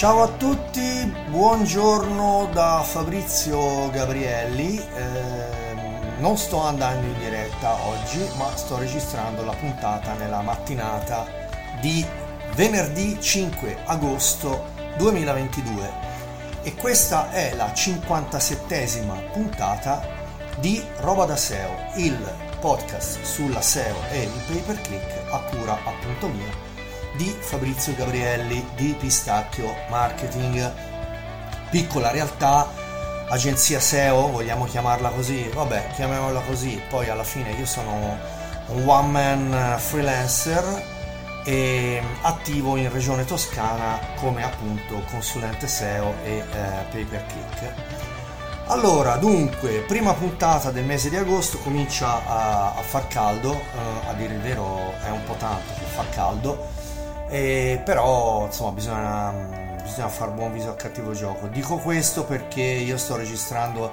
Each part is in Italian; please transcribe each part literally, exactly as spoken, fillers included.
Ciao a tutti, buongiorno da Fabrizio Gabrielli. Eh, non sto andando in diretta oggi, ma sto registrando la puntata nella mattinata di venerdì cinque agosto duemilaventidue e questa è la cinquantasettesima puntata di Roba da S E O, il podcast sulla S E O e il pay per click a cura appunto mia di Fabrizio Gabrielli di Pistacchio Marketing, piccola realtà, agenzia S E O, vogliamo chiamarla così, vabbè, chiamiamola così. Poi alla fine io sono un one man freelancer e attivo in regione Toscana come appunto consulente S E O e eh, pay per click. Allora, dunque, prima puntata del mese di agosto, comincia a, a far caldo, eh, a dire il vero è un po' tanto che fa caldo. E però insomma bisogna, bisogna fare buon viso al cattivo gioco. Dico questo perché io sto registrando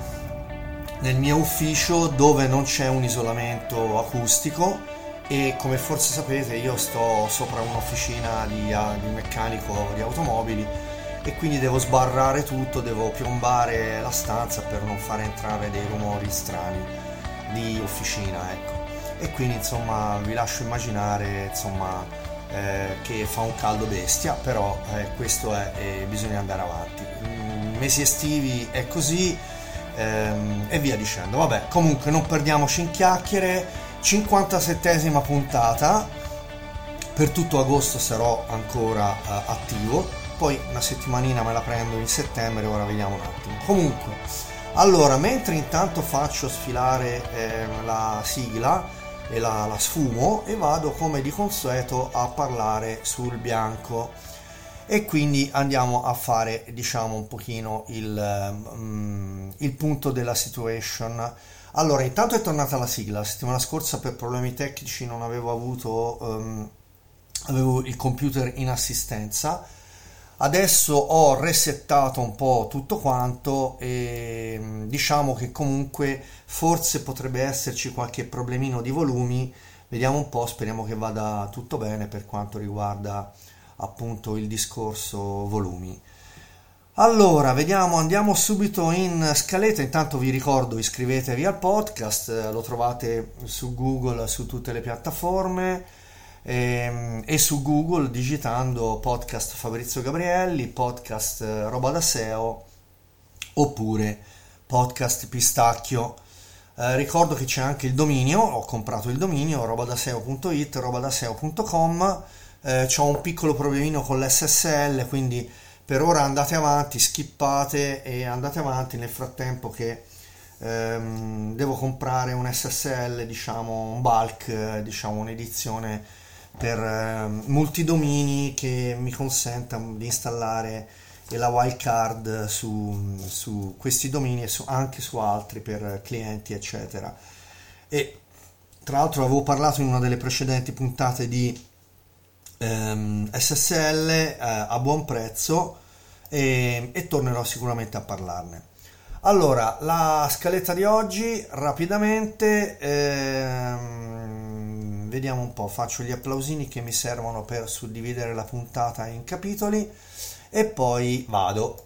nel mio ufficio dove non c'è un isolamento acustico e come forse sapete io sto sopra un'officina di, di meccanico di automobili e quindi devo sbarrare tutto, devo piombare la stanza per non fare entrare dei rumori strani di officina, ecco. E quindi insomma vi lascio immaginare insomma Eh, che fa un caldo bestia, però eh, questo è e bisogna andare avanti. Mm, mesi estivi è così ehm, e via dicendo. Vabbè, comunque non perdiamoci in chiacchiere. cinquantasettesima puntata, per tutto agosto sarò ancora eh, attivo, poi una settimanina me la prendo in settembre, ora vediamo un attimo. Comunque, allora, mentre intanto faccio sfilare eh, la sigla e la, la sfumo e vado come di consueto a parlare sul bianco e quindi andiamo a fare diciamo un pochino il, um, il punto della situation. Allora, intanto è tornata la sigla. La settimana scorsa per problemi tecnici non avevo avuto um, avevo il computer in assistenza. Adesso ho resettato un po' tutto quanto e diciamo che comunque forse potrebbe esserci qualche problemino di volumi, vediamo un po', speriamo che vada tutto bene per quanto riguarda appunto il discorso volumi. Allora, vediamo, andiamo subito in scaletta. Intanto vi ricordo, iscrivetevi al podcast, lo trovate su Google, su tutte le piattaforme. E, e su Google digitando podcast Fabrizio Gabrielli, podcast Roba da S E O oppure podcast Pistacchio. Eh, ricordo che c'è anche il dominio, ho comprato il dominio robadaseo punto it, robadaseo punto com. Eh, c'ho un piccolo problemino con l'S S L, quindi per ora andate avanti, skippate e andate avanti nel frattempo che ehm, devo comprare un S S L, diciamo un bulk, eh, diciamo un'edizione per eh, multidomini che mi consenta di installare la wildcard su, su questi domini e su, anche su altri per clienti eccetera. E tra l'altro avevo parlato in una delle precedenti puntate di ehm, S S L eh, a buon prezzo e, e tornerò sicuramente a parlarne. Allora, la scaletta di oggi rapidamente, ehm, vediamo un po', faccio gli applausini che mi servono per suddividere la puntata in capitoli e poi vado.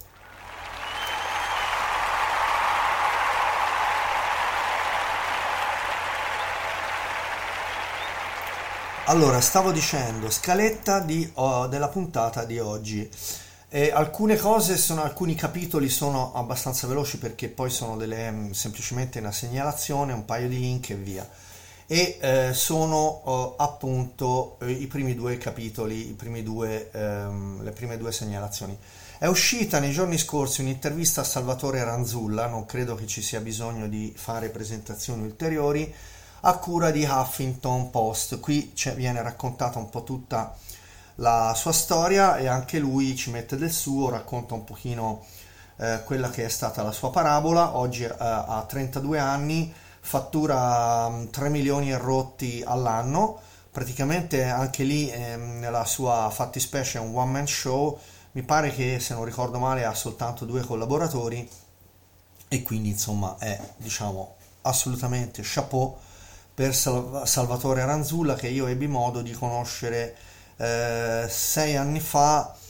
Allora, stavo dicendo, scaletta di, oh, della puntata di oggi. E alcune cose sono, alcuni capitoli sono abbastanza veloci perché poi sono delle, semplicemente una segnalazione, un paio di link e via. E eh, sono eh, appunto eh, i primi due capitoli, i primi due, ehm, le prime due segnalazioni. È uscita nei giorni scorsi un'intervista a Salvatore Ranzulla, non credo che ci sia bisogno di fare presentazioni ulteriori, a cura di Huffington Post. Qui viene raccontata un po' tutta la sua storia e anche lui ci mette del suo, racconta un pochino eh, quella che è stata la sua parabola. Oggi eh, ha trentadue anni, fattura mh, tre milioni e rotti all'anno, praticamente anche lì ehm, nella sua fattispecie è un one man show, mi pare che se non ricordo male ha soltanto due collaboratori e quindi insomma è diciamo assolutamente chapeau per Sal- Salvatore Ranzulla, che io ebbi modo di conoscere eh, sei anni fa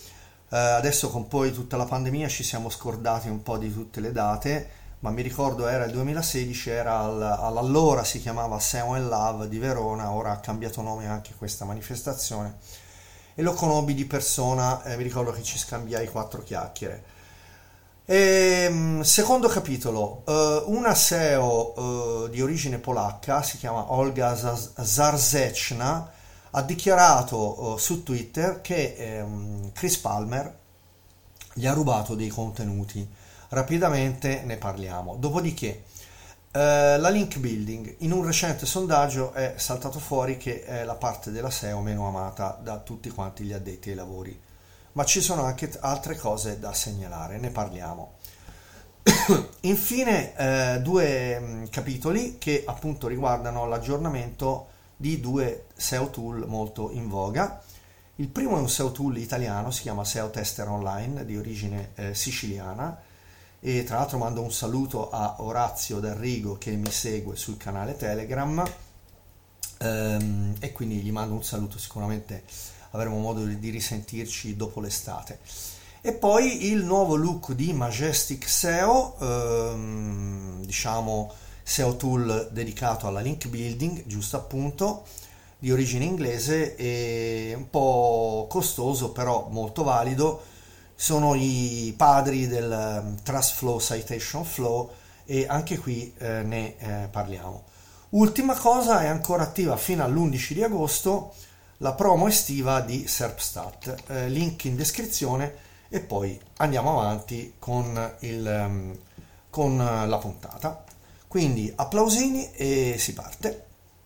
Eh, adesso con poi tutta la pandemia ci siamo scordati un po' di tutte le date, ma mi ricordo era il duemilasedici, era al- all'allora si chiamava S E O and Love di Verona, ora ha cambiato nome anche questa manifestazione, e lo conobbi di persona, e mi ricordo che ci scambiai quattro chiacchiere. Ehm, secondo capitolo, eh, una S E O eh, di origine polacca, si chiama Olga Zaz- Zarzeczna, ha dichiarato eh, su Twitter che ehm, Chris Palmer gli ha rubato dei contenuti. Rapidamente ne parliamo. Dopodiché, eh, la link building, in un recente sondaggio è saltato fuori che è la parte della S E O meno amata da tutti quanti gli addetti ai lavori. Ma ci sono anche t- altre cose da segnalare, ne parliamo. Infine, eh, due mh, capitoli che appunto riguardano l'aggiornamento di due S E O tool molto in voga. Il primo è un S E O tool italiano, si chiama S E O Tester Online, di origine eh, siciliana, e tra l'altro mando un saluto a Orazio D'Arrigo che mi segue sul canale Telegram, ehm, e quindi gli mando un saluto, sicuramente avremo modo di di risentirci dopo l'estate. E poi il nuovo look di Majestic S E O, ehm, diciamo S E O tool dedicato alla link building, giusto appunto, di origine inglese e un po' costoso, però molto valido. Sono i padri del ehm, Trust Flow Citation Flow, e anche qui eh, ne eh, parliamo. Ultima cosa, è ancora attiva fino all'undici di agosto la promo estiva di SERPstat, eh, link in descrizione, e poi andiamo avanti con, il, ehm, con la puntata. Quindi applausini e si parte.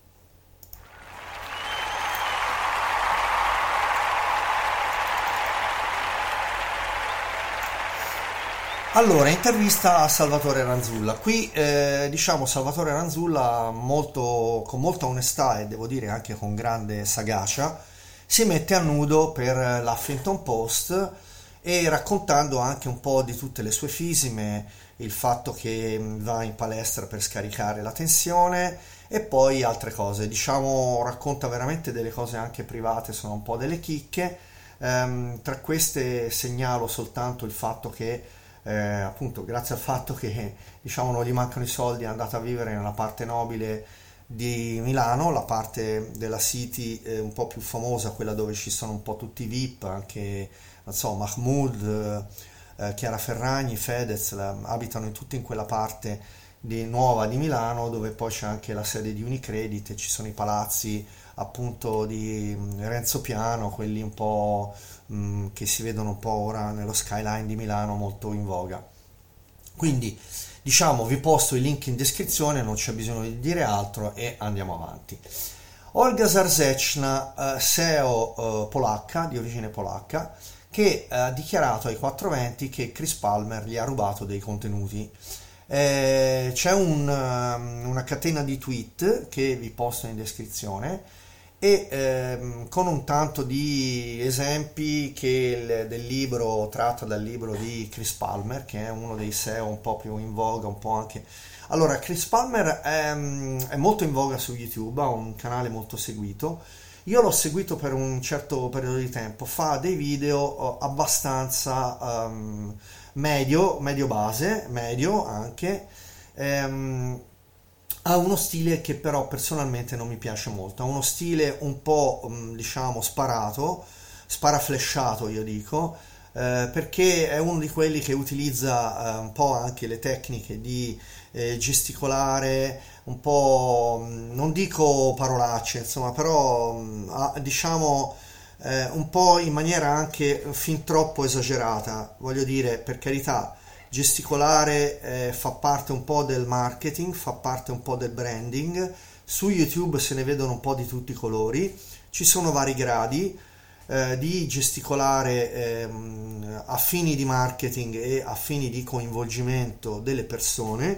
Allora, intervista a Salvatore Ranzulla. Qui, eh, diciamo, Salvatore Ranzulla, molto, con molta onestà e devo dire anche con grande sagacia, si mette a nudo per l'Huffington Post, e raccontando anche un po' di tutte le sue fisime, il fatto che mh, va in palestra per scaricare la tensione e poi altre cose. Diciamo, racconta veramente delle cose anche private, sono un po' delle chicche. Ehm, tra queste segnalo soltanto il fatto che eh, appunto grazie al fatto che diciamo non gli mancano i soldi è andato a vivere nella parte nobile di Milano, la parte della City eh, un po' più famosa, quella dove ci sono un po' tutti i V I P, anche non so, Mahmood, eh, eh, Chiara Ferragni, Fedez, la- abitano in, tutti in quella parte di- nuova di Milano, dove poi c'è anche la sede di Unicredit e ci sono i palazzi appunto di mm, Renzo Piano, quelli un po' mh, che si vedono un po' ora nello skyline di Milano, molto in voga. Quindi, diciamo, vi posto i link in descrizione, non c'è bisogno di dire altro e andiamo avanti. Olga Zarzeczna, eh, S E O eh, polacca, di origine polacca, che eh, ha dichiarato ai quattrocentoventi che Chris Palmer gli ha rubato dei contenuti. Eh, c'è un, um, una catena di tweet che vi posto in descrizione, e ehm, con un tanto di esempi che il- del libro, tratto dal libro di Chris Palmer, che è uno dei S E O un po' più in voga, un po' anche. Allora, Chris Palmer è, mm, è molto in voga su YouTube, ha un canale molto seguito. Io l'ho seguito per un certo periodo di tempo, fa dei video eh, abbastanza ehm, medio, medio base, medio anche. ehm, Ha uno stile che però personalmente non mi piace molto, ha uno stile un po' mm, diciamo sparato, sparaflesciato io dico, eh, perché è uno di quelli che utilizza eh, un po' anche le tecniche di eh, gesticolare, un po', mm, non dico parolacce, insomma, però mm, ha, diciamo eh, un po' in maniera anche fin troppo esagerata, voglio dire, per carità. Gesticolare eh, fa parte un po' del marketing, fa parte un po' del branding. Su YouTube se ne vedono un po' di tutti i colori. Ci sono vari gradi eh, di gesticolare ehm, a fini di marketing e a fini di coinvolgimento delle persone.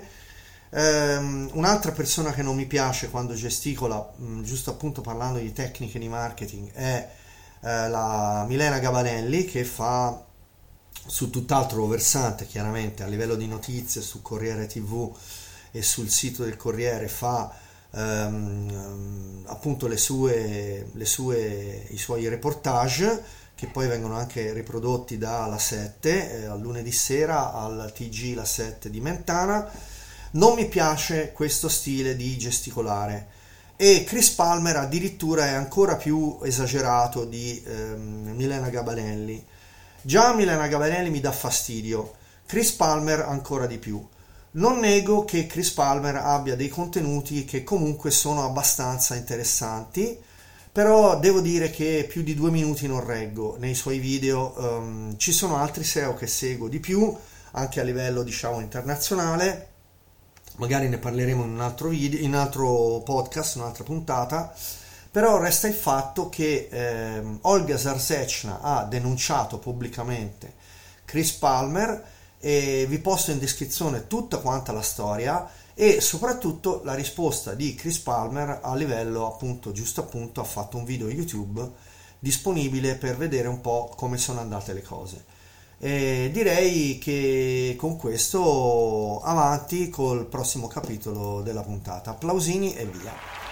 Ehm, un'altra persona che non mi piace quando gesticola, mh, giusto appunto parlando di tecniche di marketing, è eh, la Milena Gabanelli, che fa su tutt'altro versante, chiaramente a livello di notizie, su Corriere T V e sul sito del Corriere fa ehm, appunto le sue, le sue, i suoi reportage, che poi vengono anche riprodotti da La sette, eh, al lunedì sera al T G La sette di Mentana. Non mi piace questo stile di gesticolare, e Chris Palmer addirittura è ancora più esagerato di ehm, Milena Gabanelli. Già Milena Gabanelli mi dà fastidio, Chris Palmer ancora di più. Non nego che Chris Palmer abbia dei contenuti che comunque sono abbastanza interessanti, però devo dire che più di due minuti non reggo nei suoi video. Um, ci sono altri S E O che seguo di più, anche a livello diciamo internazionale, magari ne parleremo in un altro video, in un altro podcast, un'altra puntata, però resta il fatto che ehm, Olga Zarzecna ha denunciato pubblicamente Chris Palmer, e vi posto in descrizione tutta quanta la storia e soprattutto la risposta di Chris Palmer a livello appunto, giusto appunto, ha fatto un video YouTube disponibile per vedere un po' come sono andate le cose. E direi che con questo avanti col prossimo capitolo della puntata. Applausini e via.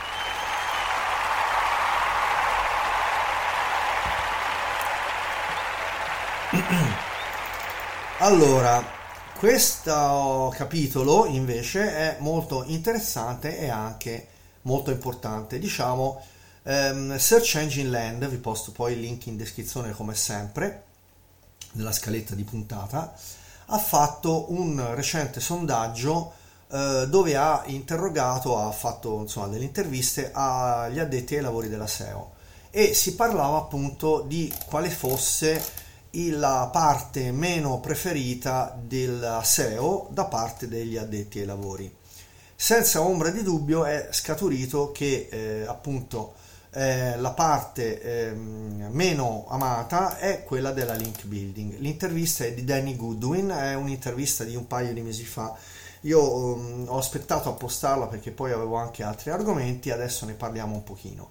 Allora, questo capitolo invece è molto interessante e anche molto importante, diciamo. ehm, Search Engine Land, vi posto poi il link in descrizione come sempre nella scaletta di puntata, ha fatto un recente sondaggio eh, dove ha interrogato, ha fatto insomma delle interviste agli addetti ai lavori della S E O, e si parlava appunto di quale fosse la parte meno preferita della S E O da parte degli addetti ai lavori. Senza ombra di dubbio è scaturito che eh, appunto eh, la parte eh, meno amata è quella della link building. L'intervista è di Danny Goodwin, è un'intervista di un paio di mesi fa. Io um, ho aspettato a postarla perché poi avevo anche altri argomenti, adesso ne parliamo un pochino.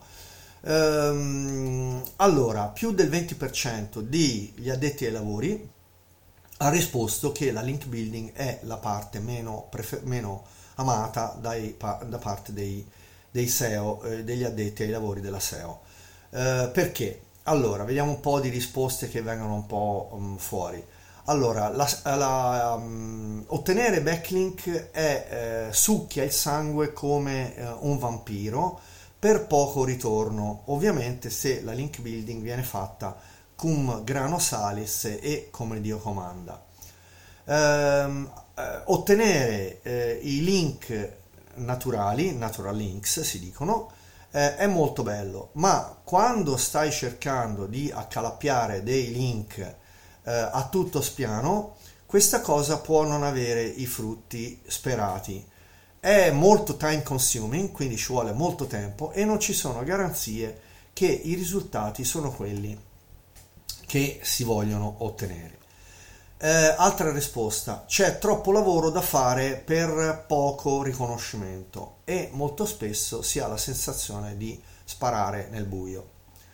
Ehm, allora, più del venti per cento degli addetti ai lavori ha risposto che la link building è la parte meno, prefer- meno amata dai, da parte dei, dei S E O, eh, degli addetti ai lavori della S E O. Eh, perché? Allora, vediamo un po' di risposte che vengono un po' um, fuori. Allora, la, la, um, ottenere backlink è eh, succhia il sangue come eh, un vampiro per poco ritorno, ovviamente se la link building viene fatta cum grano salis e come Dio comanda. Ehm, eh, ottenere eh, i link naturali, natural links si dicono, eh, è molto bello, ma quando stai cercando di accalappiare dei link eh, a tutto spiano, questa cosa può non avere i frutti sperati. È molto time consuming, quindi ci vuole molto tempo e non ci sono garanzie che i risultati sono quelli che si vogliono ottenere. Eh, altra risposta: c'è troppo lavoro da fare per poco riconoscimento e molto spesso si ha la sensazione di sparare nel buio.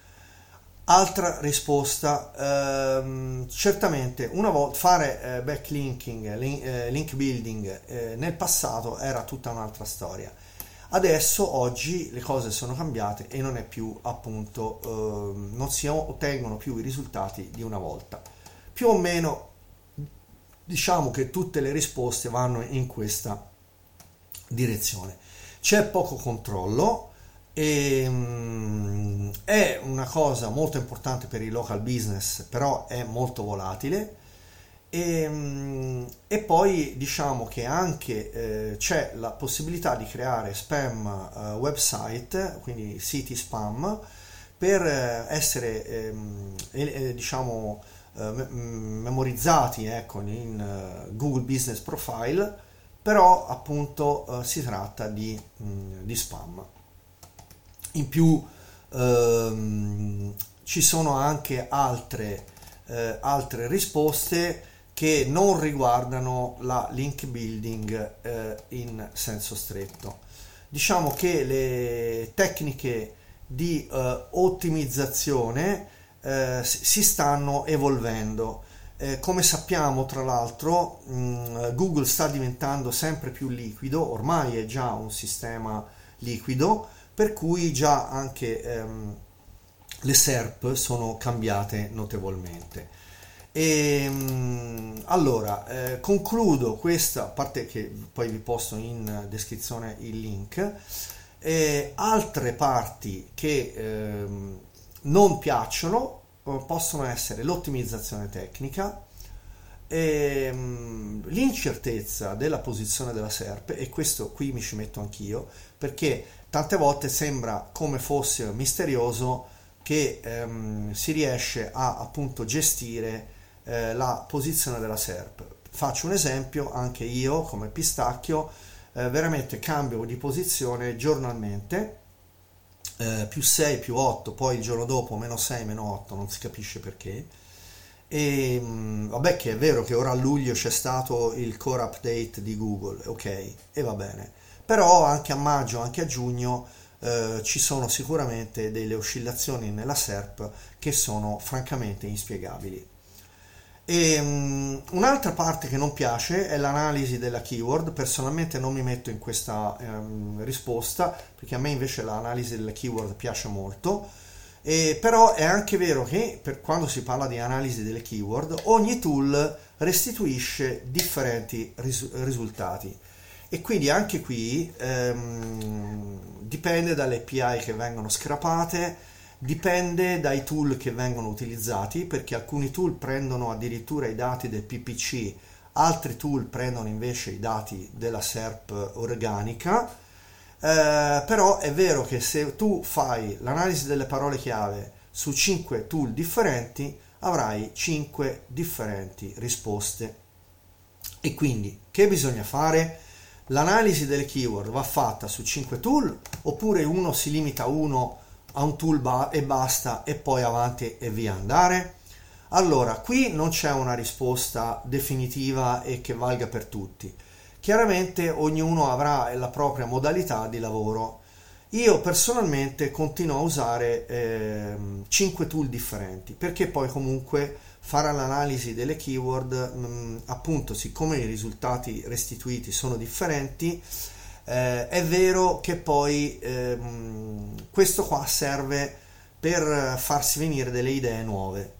Altra risposta, ehm, certamente una volta fare eh, backlinking, link, eh, link building eh, nel passato era tutta un'altra storia. Adesso, oggi, le cose sono cambiate e non è più appunto, ehm, non si ottengono più i risultati di una volta. Più o meno diciamo che tutte le risposte vanno in questa direzione. C'è poco controllo. E, um, è una cosa molto importante per il local business, però è molto volatile. E, um, e poi diciamo che anche eh, c'è la possibilità di creare spam uh, website, quindi siti spam, per eh, essere ehm, eh, diciamo eh, memorizzati ecco, in uh, Google Business Profile, però appunto eh, si tratta di, mh, di spam. In più ehm, ci sono anche altre, eh, altre risposte che non riguardano la link building eh, in senso stretto. Diciamo che le tecniche di eh, ottimizzazione eh, si stanno evolvendo. Eh, come sappiamo, tra l'altro, mh, Google sta diventando sempre più liquido, ormai è già un sistema liquido, per cui già anche ehm, le S E R P sono cambiate notevolmente. E mh, allora eh, concludo questa, a parte che poi vi posto in descrizione il link, e altre parti che ehm, non piacciono eh, possono essere l'ottimizzazione tecnica, ehm, l'incertezza della posizione della S E R P, e questo qui mi ci metto anch'io, perché tante volte sembra come fosse misterioso che ehm, si riesce a appunto gestire eh, la posizione della S E R P. Faccio un esempio: anche io come Pistacchio eh, veramente cambio di posizione giornalmente, eh, più sei, più otto, poi il giorno dopo meno sei, meno otto, non si capisce perché. E mh, vabbè, che è vero che ora a luglio c'è stato il core update di Google, ok, e va bene, però anche a maggio, anche a giugno eh, ci sono sicuramente delle oscillazioni nella S E R P che sono francamente inspiegabili. E, um, un'altra parte che non piace è l'analisi della keyword. Personalmente non mi metto in questa um, risposta, perché a me invece l'analisi delle keyword piace molto. E, però è anche vero che per quando si parla di analisi delle keyword, ogni tool restituisce differenti ris- risultati, e quindi anche qui ehm, dipende dalle A P I che vengono scrapate, dipende dai tool che vengono utilizzati, perché alcuni tool prendono addirittura i dati del P P C, altri tool prendono invece i dati della S E R P organica. Eh, però è vero che se tu fai l'analisi delle parole chiave su cinque tool differenti, avrai cinque differenti risposte. E quindi che bisogna fare? L'analisi delle keyword va fatta su cinque tool, oppure uno si limita a uno a un tool ba- e basta, e poi avanti e via andare? Allora, qui non c'è una risposta definitiva e che valga per tutti. Chiaramente ognuno avrà la propria modalità di lavoro. Io personalmente continuo a usare ehm, cinque tool differenti, perché poi comunque fare l'analisi delle keyword, mh, appunto, siccome i risultati restituiti sono differenti, eh, è vero che poi ehm, questo qua serve per farsi venire delle idee nuove.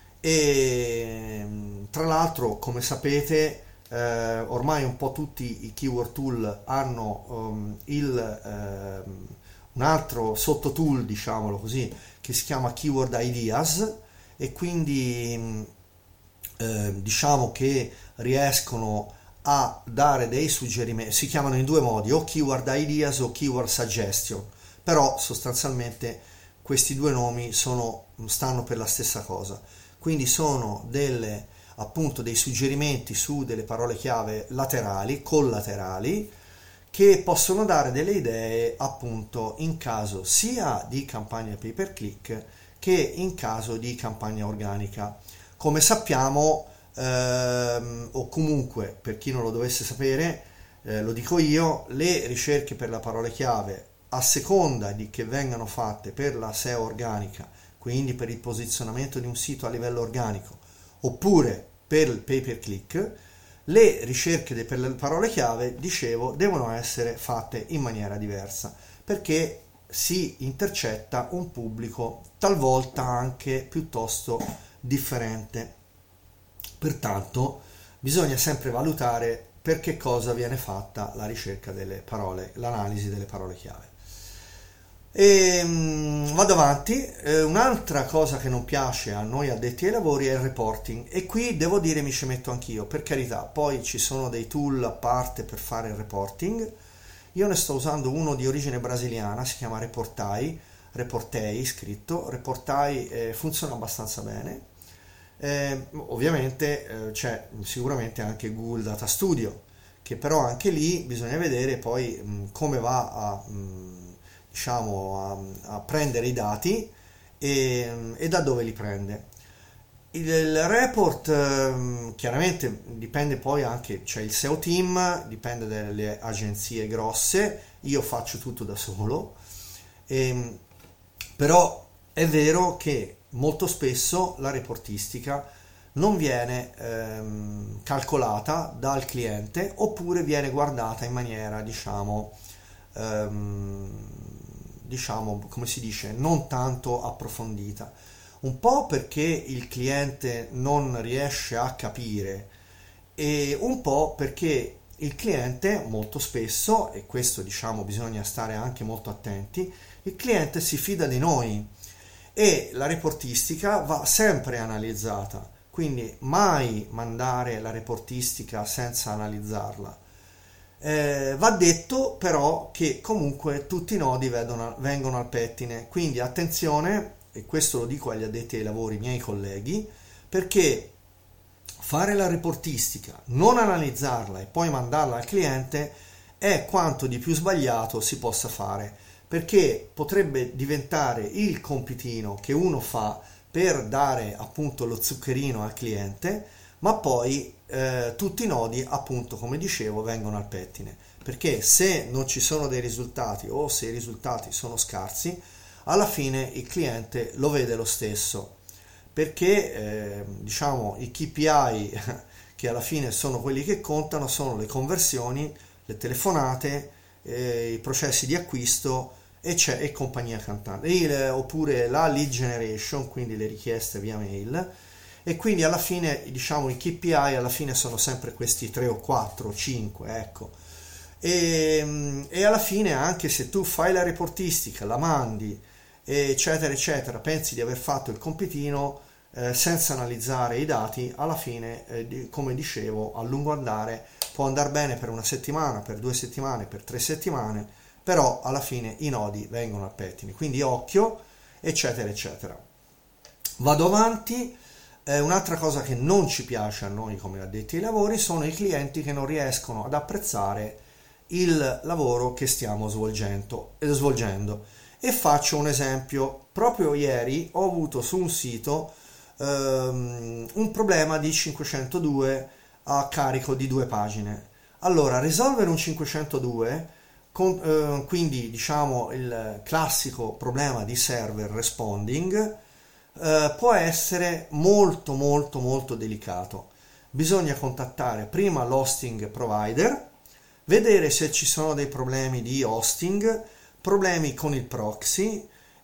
E tra l'altro, come sapete, eh, ormai un po' tutti i keyword tool hanno um, il, ehm, un altro sottotool, diciamolo così, che si chiama Keyword Ideas, e quindi eh, diciamo che riescono a dare dei suggerimenti. Si chiamano in due modi, o Keyword Ideas o Keyword Suggestion, però sostanzialmente questi due nomi sono, stanno per la stessa cosa. Quindi sono delle, appunto, dei suggerimenti su delle parole chiave laterali, collaterali, che possono dare delle idee appunto in caso sia di campagna pay per click che in caso di campagna organica. Come sappiamo, ehm, o comunque per chi non lo dovesse sapere, eh, lo dico io: le ricerche per la parole chiave, a seconda di che vengano fatte per la S E O organica, quindi per il posizionamento di un sito a livello organico, oppure per il pay per click, le ricerche per le parole chiave, dicevo, devono essere fatte in maniera diversa, perché si intercetta un pubblico talvolta anche piuttosto differente. Pertanto bisogna sempre valutare per che cosa viene fatta la ricerca delle parole, l'analisi delle parole chiave. E mh, vado avanti. Eh, un'altra cosa che non piace a noi addetti ai lavori è il reporting, e qui devo dire mi ci metto anch'io, per carità. Poi ci sono dei tool a parte per fare il reporting. Io ne sto usando uno di origine brasiliana, si chiama Reportai, Reportei scritto. Reportai eh, funziona abbastanza bene. Eh, ovviamente eh, c'è sicuramente anche Google Data Studio, che però anche lì bisogna vedere poi mh, come va a mh, diciamo a, a prendere i dati e, e da dove li prende. Il, il report eh, chiaramente dipende poi anche, c'è il S E O team, dipende dalle agenzie grosse. Io faccio tutto da solo, e, però è vero che molto spesso la reportistica non viene ehm, calcolata dal cliente, oppure viene guardata in maniera, diciamo, ehm, diciamo, come si dice, non tanto approfondita. Un po' perché il cliente non riesce a capire e un po' perché il cliente molto spesso, e questo diciamo bisogna stare anche molto attenti, il cliente si fida di noi e la reportistica va sempre analizzata, quindi mai mandare la reportistica senza analizzarla. Eh, va detto però che comunque tutti i nodi vedono, vengono al pettine, quindi attenzione, e questo lo dico agli addetti ai lavori, miei colleghi, perché fare la reportistica, non analizzarla e poi mandarla al cliente è quanto di più sbagliato si possa fare, perché potrebbe diventare il compitino che uno fa per dare appunto lo zuccherino al cliente, ma poi eh, tutti i nodi, appunto come dicevo, vengono al pettine, perché se non ci sono dei risultati o se i risultati sono scarsi, alla fine il cliente lo vede lo stesso, perché eh, diciamo i K P I che alla fine sono quelli che contano sono le conversioni, le telefonate, eh, i processi di acquisto e, c'è, e compagnia cantante, il, oppure la lead generation, quindi le richieste via mail. E quindi alla fine diciamo i K P I alla fine sono sempre questi tre o quattro o cinque, ecco. E, e alla fine anche se tu fai la reportistica, la mandi eccetera eccetera, pensi di aver fatto il compitino eh, senza analizzare i dati, alla fine eh, di, come dicevo, a lungo andare può andare bene per una settimana, per due settimane, per tre settimane, però alla fine i nodi vengono al pettine, quindi occhio eccetera eccetera. Vado avanti. Eh, un'altra cosa che non ci piace a noi come addetti ai lavori sono i clienti che non riescono ad apprezzare il lavoro che stiamo svolgendo, eh, svolgendo. E faccio un esempio. Proprio ieri ho avuto su un sito ehm, un problema di cinquecentodue a carico di due pagine. Allora, risolvere un cinquecentodue, con, eh, quindi diciamo il classico problema di server responding, Uh, può essere molto molto molto delicato. Bisogna contattare prima l'hosting provider, vedere se ci sono dei problemi di hosting, problemi con il proxy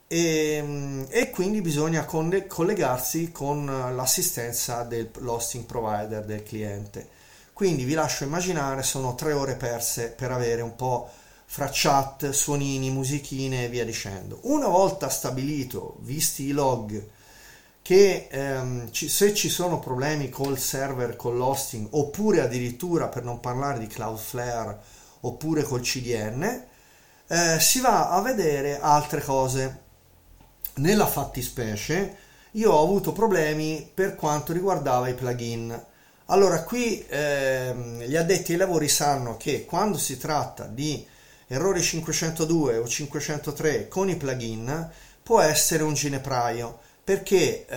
e, e quindi bisogna con, collegarsi con l'assistenza dell'hosting provider del cliente. Quindi vi lascio immaginare, sono tre ore perse per avere un po' fra chat, suonini, musichine e via dicendo. Una volta stabilito, visti i log, che ehm, ci, se ci sono problemi col server, con l'hosting, oppure addirittura, per non parlare di Cloudflare, oppure col C D N, eh, si va a vedere altre cose. Nella fattispecie io ho avuto problemi per quanto riguardava i plugin. Allora qui ehm, gli addetti ai lavori sanno che quando si tratta di errori cinquecentodue o cinquecentotre con i plugin può essere un ginepraio, perché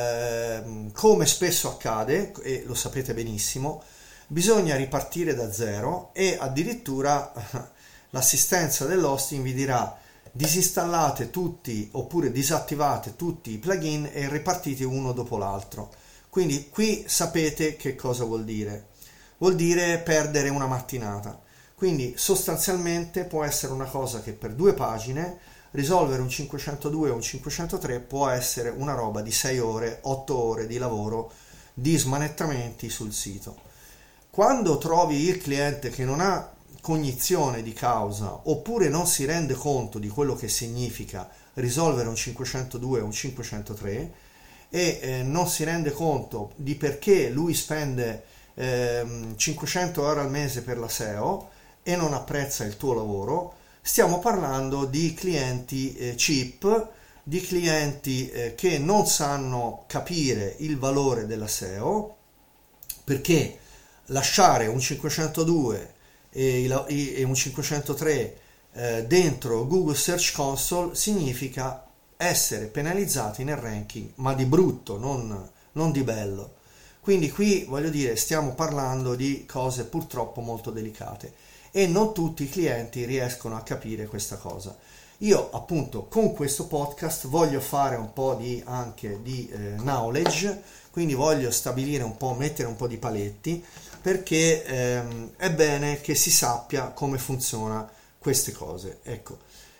eh, come spesso accade, e lo sapete benissimo, bisogna ripartire da zero e addirittura l'assistenza dell'hosting vi dirà disinstallate tutti oppure disattivate tutti i plugin e ripartite uno dopo l'altro. Quindi qui sapete che cosa vuol dire. Vuol dire perdere una mattinata. Quindi sostanzialmente può essere una cosa che per due pagine risolvere un cinquecentodue o un cinquecentotre può essere una roba di sei ore, otto ore di lavoro, di smanettamenti sul sito. Quando trovi il cliente che non ha cognizione di causa oppure non si rende conto di quello che significa risolvere un cinquecentodue o un cinquecentotre e eh, non si rende conto di perché lui spende eh, cinquecento euro al mese per la S E O e non apprezza il tuo lavoro, stiamo parlando di clienti eh, cheap, di clienti eh, che non sanno capire il valore della S E O, perché lasciare un cinquecentodue e, e un cinquecentotre eh, dentro Google Search Console significa essere penalizzati nel ranking, ma di brutto, non, non di bello. Quindi qui voglio dire, stiamo parlando di cose purtroppo molto delicate e non tutti i clienti riescono a capire questa cosa. Io appunto con questo podcast voglio fare un po' di anche di eh, knowledge, quindi voglio stabilire un po', mettere un po' di paletti, perché ehm, è bene che si sappia come funziona queste cose. Ecco,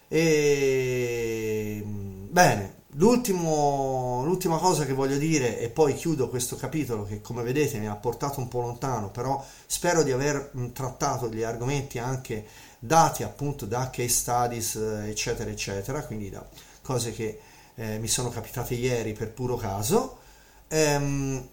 E bene, l'ultimo, l'ultima cosa che voglio dire, e poi chiudo questo capitolo che come vedete mi ha portato un po' lontano, però spero di aver mh, trattato gli argomenti anche dati appunto da case studies, eh, eccetera, eccetera, quindi da cose che eh, mi sono capitate ieri per puro caso. Ehm,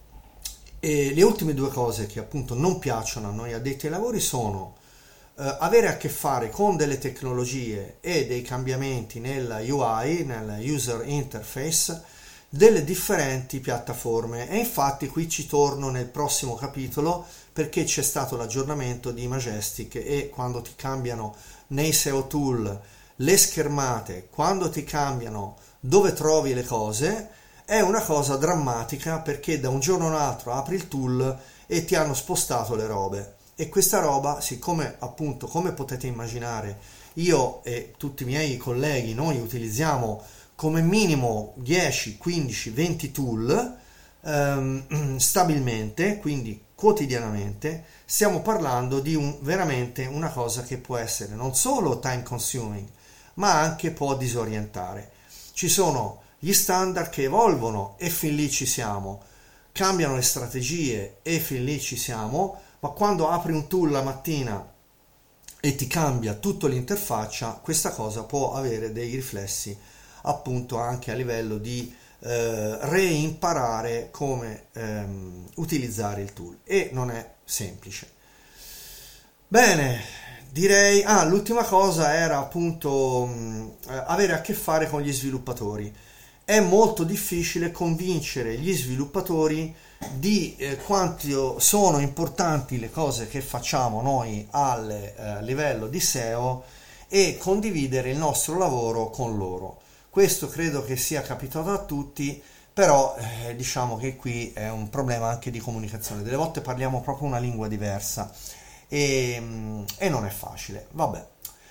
e le ultime due cose che appunto non piacciono a noi addetti ai lavori sono eh, avere a che fare con delle tecnologie e dei cambiamenti nella U I, nella user interface, delle differenti piattaforme. E infatti qui ci torno nel prossimo capitolo perché c'è stato l'aggiornamento di Majestic e quando ti cambiano nei S E O tool le schermate, quando ti cambiano dove trovi le cose, è una cosa drammatica perché da un giorno all'altro apri il tool e ti hanno spostato le robe. E questa roba, siccome appunto, come potete immaginare, io e tutti i miei colleghi, noi utilizziamo come minimo dieci, quindici, venti tool ehm, stabilmente, quindi quotidianamente, stiamo parlando di un, veramente una cosa che può essere non solo time consuming, ma anche può disorientare. Ci sono gli standard che evolvono e fin lì ci siamo, cambiano le strategie e fin lì ci siamo, ma quando apri un tool la mattina e ti cambia tutta l'interfaccia, questa cosa può avere dei riflessi appunto anche a livello di eh, reimparare come ehm, utilizzare il tool e non è semplice. Bene, direi, ah, l'ultima cosa era appunto mh, avere a che fare con gli sviluppatori. È molto difficile convincere gli sviluppatori di eh, quanto sono importanti le cose che facciamo noi al eh, livello di S E O e condividere il nostro lavoro con loro. Questo credo che sia capitato a tutti, però eh, diciamo che qui è un problema anche di comunicazione. Delle volte parliamo proprio una lingua diversa e, e non è facile. Vabbè,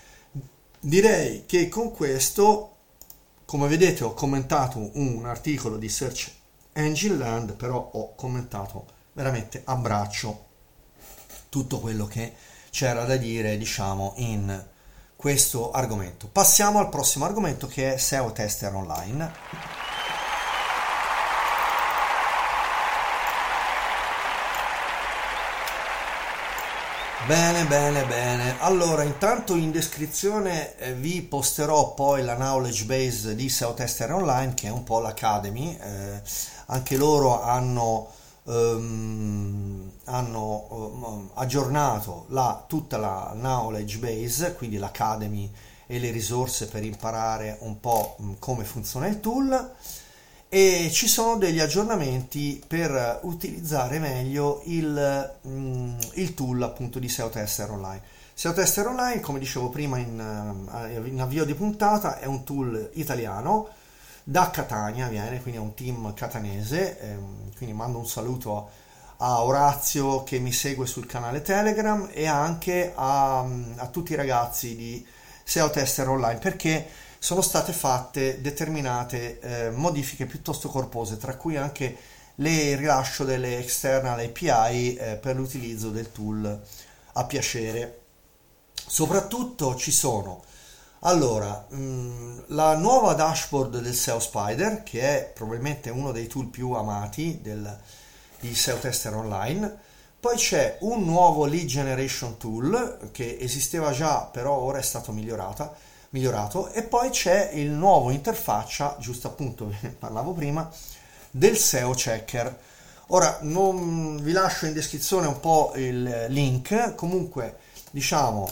direi che con questo, come vedete, ho commentato un articolo di Search Engine Land, però ho commentato veramente a braccio tutto quello che c'era da dire, diciamo, in questo argomento. Passiamo al prossimo argomento che è S E O Tester Online. Bene, bene, bene. Allora, intanto in descrizione eh, vi posterò poi la knowledge base di S E O Tester Online, che è un po' l'Academy. Eh, anche loro hanno, ehm, hanno ehm, aggiornato la, tutta la knowledge base, quindi l'Academy e le risorse per imparare un po' mh, come funziona il tool. E ci sono degli aggiornamenti per utilizzare meglio il, mm, il tool appunto di S E O Tester Online. S E O Tester Online, come dicevo prima in, uh, in avvio di puntata, è un tool italiano, da Catania viene, quindi è un team catanese, ehm, quindi mando un saluto a Orazio che mi segue sul canale Telegram e anche a, a tutti i ragazzi di S E O Tester Online, perché sono state fatte determinate eh, modifiche piuttosto corpose, tra cui anche il rilascio delle external A P I eh, per l'utilizzo del tool a piacere. Soprattutto ci sono allora mh, la nuova dashboard del S E O Spider, che è probabilmente uno dei tool più amati del, di S E O Tester Online. Poi c'è un nuovo lead generation tool che esisteva già, però ora è stato migliorata migliorato, e poi c'è il nuovo interfaccia, giusto appunto, ve ne parlavo prima, del S E O Checker. Ora non vi lascio in descrizione un po' il link, comunque diciamo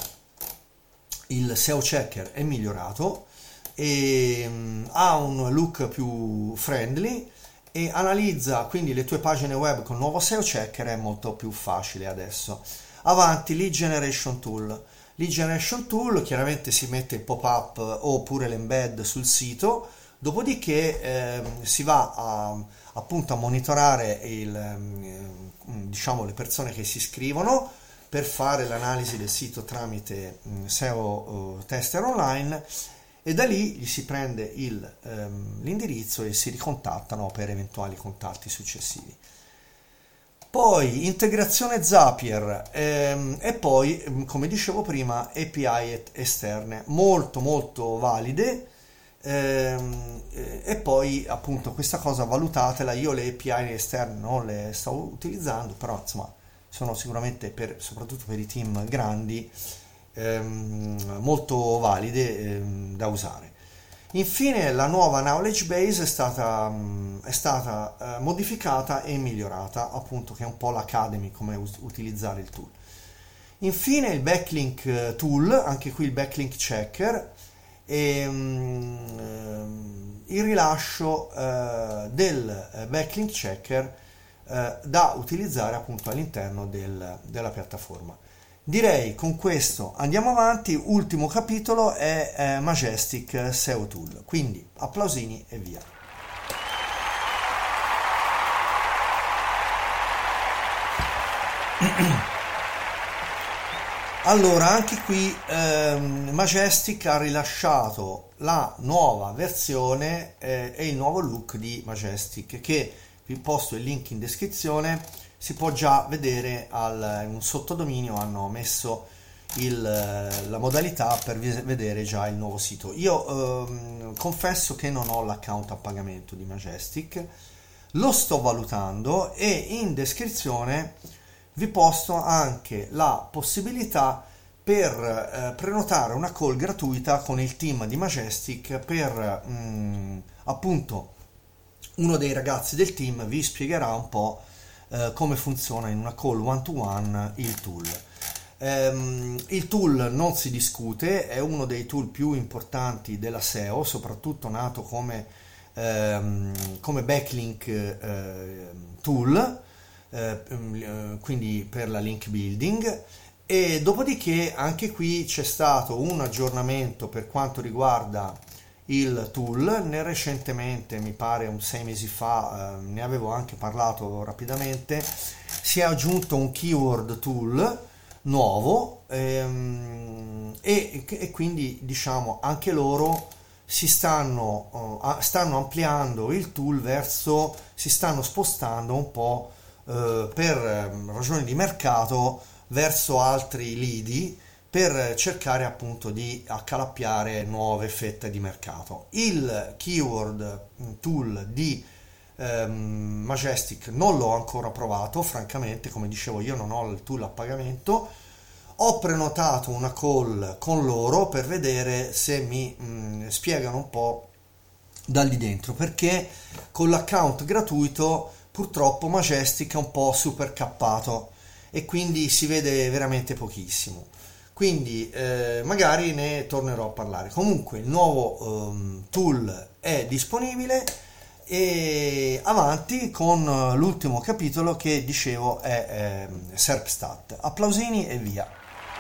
il S E O Checker è migliorato e um, ha un look più friendly e analizza quindi le tue pagine web con il nuovo S E O Checker, è molto più facile adesso. Avanti, lead generation tool. Lead Generation Tool, chiaramente si mette il pop-up oppure l'embed sul sito, dopodiché eh, si va a, appunto a monitorare il, eh, diciamo, le persone che si iscrivono per fare l'analisi del sito tramite eh, S E O eh, Tester Online, e da lì gli si prende il, ehm, l'indirizzo e si ricontattano per eventuali contatti successivi. Poi integrazione Zapier ehm, e poi, ehm, come dicevo prima, A P I et- esterne molto molto valide. Ehm, eh, e poi appunto questa cosa valutatela, io le A P I esterne non le sto utilizzando, però insomma sono sicuramente per, soprattutto per i team grandi, ehm, molto valide, ehm, da usare. Infine la nuova knowledge base è stata, mh, è stata eh, modificata e migliorata, appunto, che è un po' l'academy, come us- utilizzare il tool. Infine il backlink eh, tool, anche qui il backlink checker e mm, ehm, il rilascio eh, del eh, backlink checker eh, da utilizzare appunto all'interno del- della piattaforma. Direi con questo andiamo avanti. Ultimo capitolo è eh, Majestic S E O Tool, quindi applausini e via. Allora, anche qui ehm, Majestic ha rilasciato la nuova versione eh, e il nuovo look di Majestic, che vi posto il link in descrizione. Si può già vedere al, in un sottodominio hanno messo il, eh, la modalità per vi- vedere già il nuovo sito. Io ehm, confesso che non ho l'account a pagamento di Majestic, lo sto valutando e in descrizione vi posto anche la possibilità per eh, prenotare una call gratuita con il team di Majestic per mm, appunto uno dei ragazzi del team vi spiegherà un po' eh, come funziona in una call one to one il tool. Ehm, il tool non si discute, è uno dei tool più importanti della S E O, soprattutto nato come, ehm, come backlink eh, tool, eh, quindi per la link building. E dopodiché anche qui c'è stato un aggiornamento per quanto riguarda il tool. Ne recentemente, mi pare un sei mesi fa, eh, ne avevo anche parlato rapidamente, si è aggiunto un keyword tool nuovo, ehm, e, e quindi diciamo anche loro si stanno, uh, stanno ampliando il tool verso, si stanno spostando un po' uh, per um, ragioni di mercato verso altri lidi per cercare appunto di accalappiare nuove fette di mercato. Il keyword tool di ehm, Majestic non l'ho ancora provato, francamente, come dicevo io non ho il tool a pagamento. Ho prenotato una call con loro per vedere se mi mh, spiegano un po' da lì dentro, perché con l'account gratuito purtroppo Majestic è un po' super cappato e quindi si vede veramente pochissimo. Quindi eh, magari ne tornerò a parlare. Comunque il nuovo ehm, tool è disponibile e avanti con l'ultimo capitolo che dicevo è ehm, SERPstat. Applausini e via.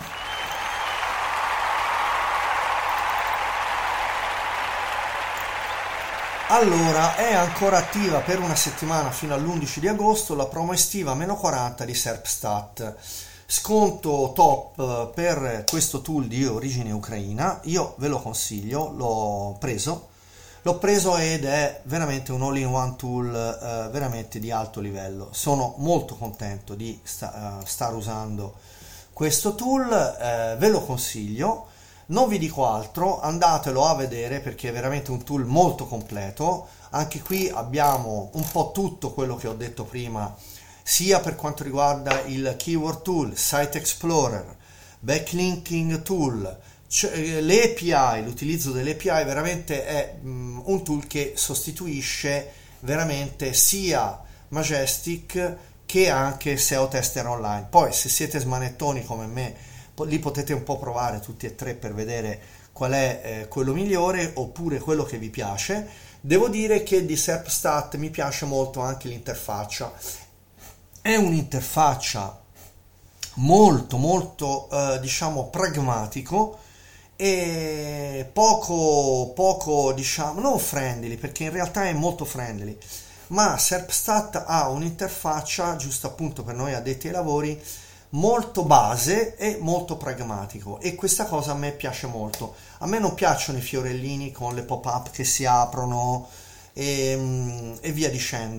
Allora, è ancora attiva per una settimana fino all'undici di agosto la promo estiva meno quaranta di SERPstat. Sconto top per questo tool di origine ucraina, io ve lo consiglio, l'ho preso, l'ho preso ed è veramente un all-in-one tool eh, veramente di alto livello. Sono molto contento di sta, uh, star usando questo tool, eh, ve lo consiglio. Non vi dico altro, andatelo a vedere perché è veramente un tool molto completo. Anche qui abbiamo un po' tutto quello che ho detto prima, sia per quanto riguarda il keyword tool, site explorer, backlinking tool, cioè le A P I, l'utilizzo delle A P I veramente è um, un tool che sostituisce veramente sia Majestic che anche S E O Tester Online. Poi se siete smanettoni come me, li potete un po' provare tutti e tre per vedere qual è eh, quello migliore oppure quello che vi piace. Devo dire che di SERPstat mi piace molto anche l'interfaccia. È un'interfaccia molto molto eh, diciamo pragmatico e poco poco diciamo non friendly, perché in realtà è molto friendly, ma SERPstat ha un'interfaccia giusto appunto per noi addetti ai lavori molto base e molto pragmatico, e questa cosa a me piace molto. A me non piacciono i fiorellini con le pop-up che si aprono e, e via dicendo,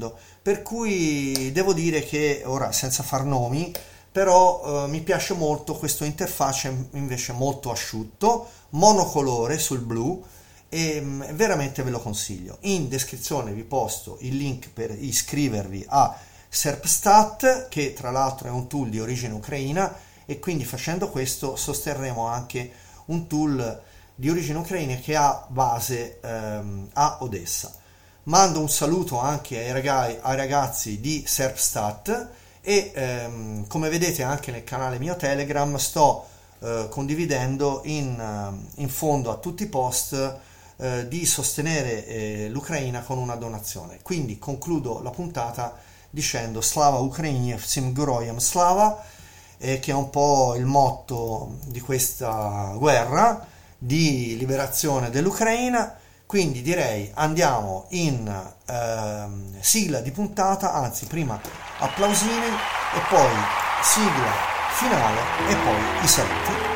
per cui devo dire che ora, senza far nomi, però eh, mi piace molto questo interfaccia invece molto asciutto, monocolore sul blu, e mh, veramente ve lo consiglio. In descrizione vi posto il link per iscrivervi a Serpstat, che tra l'altro è un tool di origine ucraina, e quindi facendo questo sosterremo anche un tool di origine ucraina che ha base ehm, a Odessa. Mando un saluto anche ai, ragazzi, ai ragazzi di Serpstat e ehm, come vedete anche nel canale mio Telegram sto eh, condividendo in, in fondo a tutti i post eh, di sostenere eh, l'Ucraina con una donazione. Quindi concludo la puntata dicendo Slava Ukraini, Всім героям Slava, eh, che è un po' il motto di questa guerra di liberazione dell'Ucraina. Quindi direi andiamo in ehm, sigla di puntata, anzi prima applausini e poi sigla finale e poi i saluti.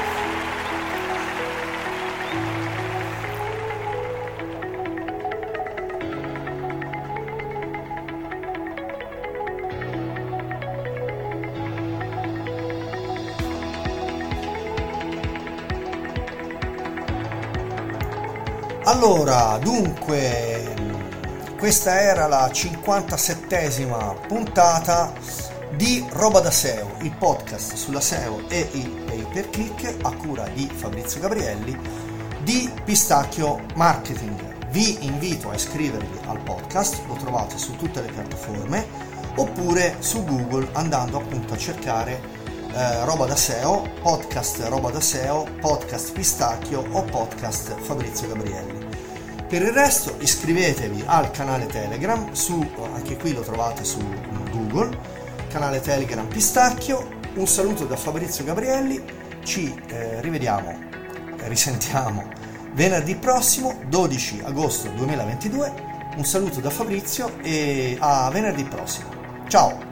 Allora, dunque, questa era la cinquantasettesima puntata di Roba da S E O, il podcast sulla S E O e il pay per click a cura di Fabrizio Gabrielli di Pistacchio Marketing. Vi invito a iscrivervi al podcast, lo trovate su tutte le piattaforme, oppure su Google andando appunto a cercare Eh, roba da S E O, podcast Roba da S E O, podcast Pistacchio o podcast Fabrizio Gabrielli. Per il resto iscrivetevi al canale Telegram, su, anche qui lo trovate su Google, canale Telegram Pistacchio. Un saluto da Fabrizio Gabrielli, ci eh, rivediamo, risentiamo venerdì prossimo, dodici agosto duemilaventidue. Un saluto da Fabrizio e a venerdì prossimo. Ciao!